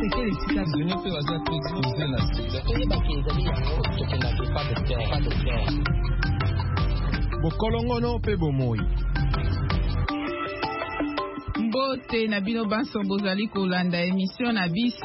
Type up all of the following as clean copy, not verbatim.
quel est le zone pe waza ko exposer na sida et ba ke ezali yango tokenda ke pas de terre bokolongono pe bomoi mbote na bino banso bozali kolanda émission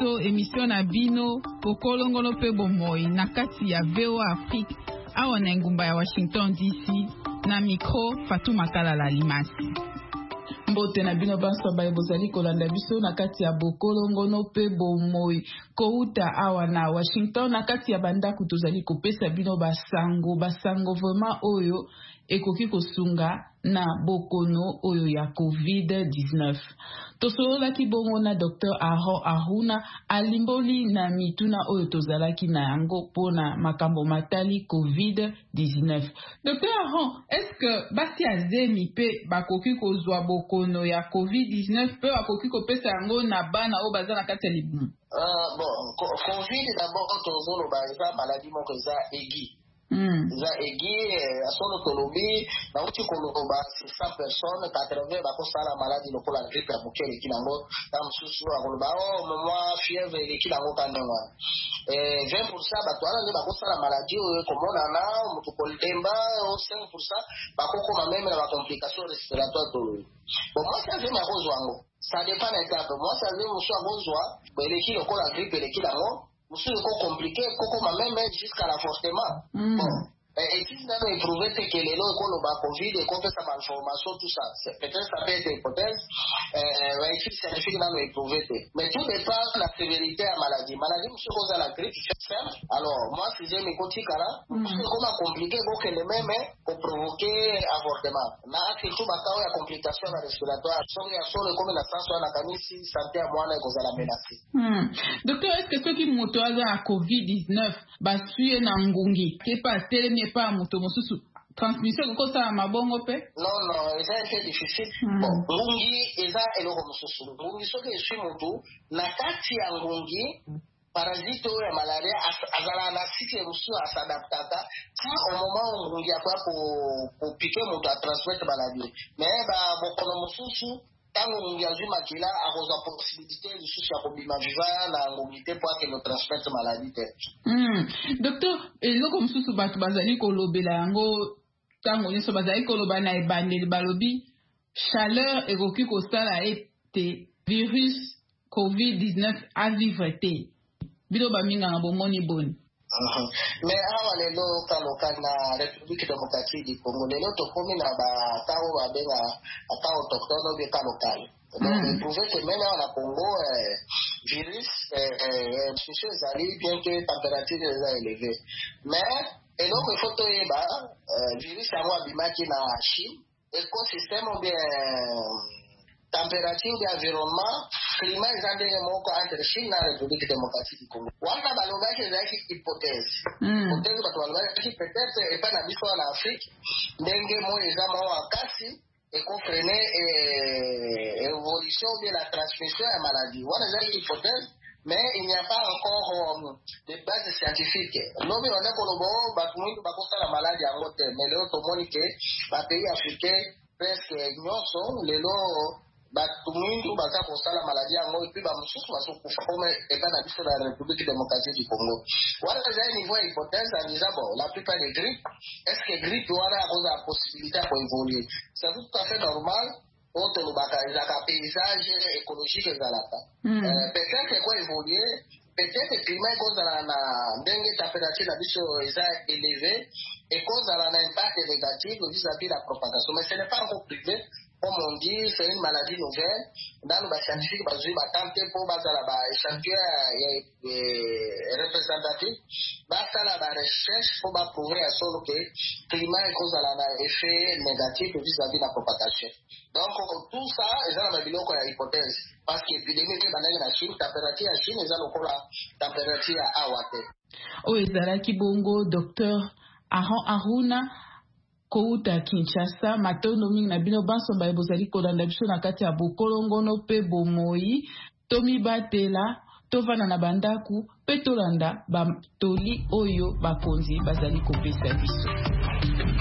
na bino bokolongono pe bomoi na kati ya VOA Afrique awa na ngumba ya Washington DC na micro Fatou Makala Limasi. Mbote na bino banso baye bozali kolanda biso na kati ya bokolongono pe bomoi kouta awa na Washington na kati ya bandako tozali kopesa bino basango vraiment oyo ekoki kosunga na bokono oyo ya COVID-19. Tosololaki bongo na Dr. Aron Aruna alimboli na mituna oyo tozalaki na yango pona makambo matali COVID-19. Dr. Aron, est-ce que basi azemi pe bakoki kozwa bokono ya COVID-19 pe bakoki kopesa yango na bana oyo baza na kati ya libumu? Bon, COVID d'abord tozoloba eza maladie moko eza aiguë. Eza aiguë à son autonomie na uti koloba 100 personnes 80 bakosala maladie lokola grippe ya mokele kinango na mususu akoloba moi fièvre eleki nango kandenga 20% bato wana nde bakosala maladie oyo komonana moto kolemba 5% bakokoma meme na bacomplication respiratoire toloyo bon moi ça azemi akozwa yango ça dépend na étape moi ça azemi mosu akozwa eleki lokola grippe eleki nango mosu eko compliqué kokoma meme jusqu'à l'avortement bon études nano éprouvé te que lelo ekoloba covid ekopesa bainformation tout ça peut-être ça peut être hypothèse études scientifique nano éprouvé te mais tout dépend la sévérité ya maladie mosu ekoza la grippe simple alors moi sixième ekotikala mosu ekoma compliqué kokende meme koprovoke avortement na surtout bakao ya complication na respiratoire soki ya solo ekomi na sanso wana nakanisi santé ya mwana ekozala menacé. Docteur, est-ce que soki moto aza ya COVID-19 basuye na ngungi kepa atelemi pa moto mosusu transmission kokosala mabongo pe? Non, eza un difficile. Bon, ngungi eza eloko mosusu. Ngungi soki esui motu na kati ya ngungi parasite oyo ya malaria azala na cycle mosusu asadaptaka ti au moment ngungi akoya kopike moto atransmettre maladie mais bokono mosusu ntango ngungi azwi makila akozwa possibilité lisusu ya kobima viva na ngungi te po akende transmettre maladie te. Docteur, eloko mosusu bato bazali kolobela yango ntango nyonso bazali koloba na ebandeli balobi chaleur ekoki kosala ete virus COVID-19 avivre te bino baminganga bomoni boni. Mais awa lelo kaloka na République démocratique du Congo lelo tokomi na bakao babenga ata autochtone obe kalokale donc éprouvé que même awa na Congo virus transmission ezali bien que température eza élevée mais eloko ifo toyeba virus yango abimaki na Chine écosystème ou bien température de environnement climat eza ndenge moko entre Chine na République démocratique du Congo wana balobaki ezalaki hypothèse hypothèse bato balobaki peut-être epai na biso na Afrique ndenge moyo eza mwa makasi ekofrene évolution ou bien la transmission ya maladie wana ezalaki hypothèse mais il n'y a pas encore de base scientifique lobi bande koloba bato mwindu bakosala maladie yango te mais lelo tomoni ke bapays africain presque nyonso lelo bato mwindu baza kosala maladie yango epuis bamosusu bazokufa comme epai na biso na République démocratique du Congo wana ezali niveau ya hypothèse aniza bon la plupart des grippe est-ce que grippe wana akozala possibilité ya koévoluer c'est tout à fait normal oyo tolobaka ezalaka paysage écologique ezalaka peut-être ekoévoluer peut-être climat ekozala na ndenge température na biso eza élevé ekozala na impact négatif vis-à-vis la propagation mais ce n'est pas encore privé comme on dit c'est une maladie nouvelle dans le scientifique bazui batante po bazala ba échantillon représentatif basala ba recherche po ba prouver à solo que climat ekozala na effet négatif vis-à-vis la propagation donc tout ça eza na biloko ya hypothèse parce que épidémie te bandaki na Chine température ya Chine eza lokola température ya awa te oyo ezalaki bongo Dr. Aron Aruna kouta Kinshasa matondo mingi na bino banso baye bozali kolanda biso na kati ya bokolongono pe bomoi tomibatela tovana na bandaku pe tolanda batoli oyo bakonzi bazali kopesa biso.